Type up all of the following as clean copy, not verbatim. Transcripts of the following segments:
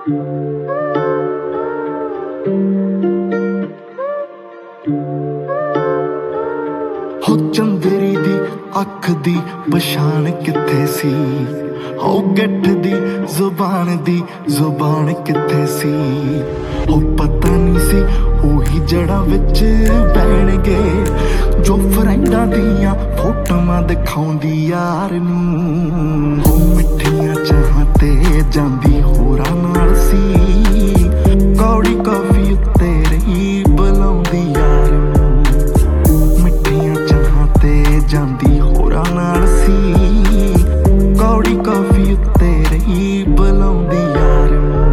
हो चंदरी दी अख दी पछाण किथे सी, हो गठ दी जुबान किथे सी। हो पता नहीं सी ओही जड़ा विच बैणगे जो फ्रेंडां दियां फोटोआं दिखाउंदी यार नूं। हो मिठियां चाहां ते जांदी होरां नाल सी, कौड़ी कॉफी उत्ते रही बुलाउंदी यार नूं। मिठियां चाहां ते जांदी होरां नाल सी, कौड़ी कॉफी उत्ते रही बुलाउंदी यार नूं।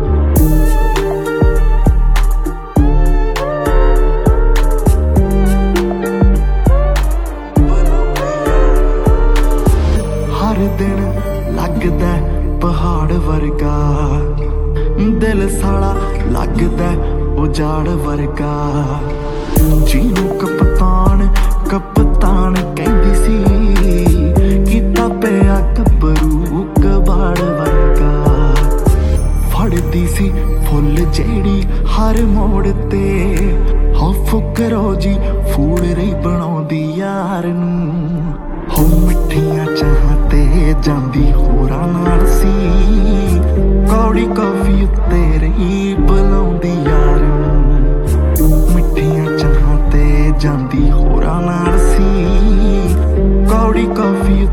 हर दिन लगदा पहाड़ वर्गा, दिल साला लगदा उजाड़ वर्गा। जीनू कप्तान कहंदी सी, कीता पिया गब्बरू कबाड़ वर्गा। फड़दी सी फुल जेड़ी हर मोड़ ते, हो फुकरो जी फूल रही बनाउंदी यार नूं। हो मिठियां चाहां ते जांदी होरां नाल सी, कौड़ी कॉफी उत्ते रही बुलाउंदी यार नूं। मिठियां चाहां ते जांदी होरां नाल सी, कौड़ी कॉफी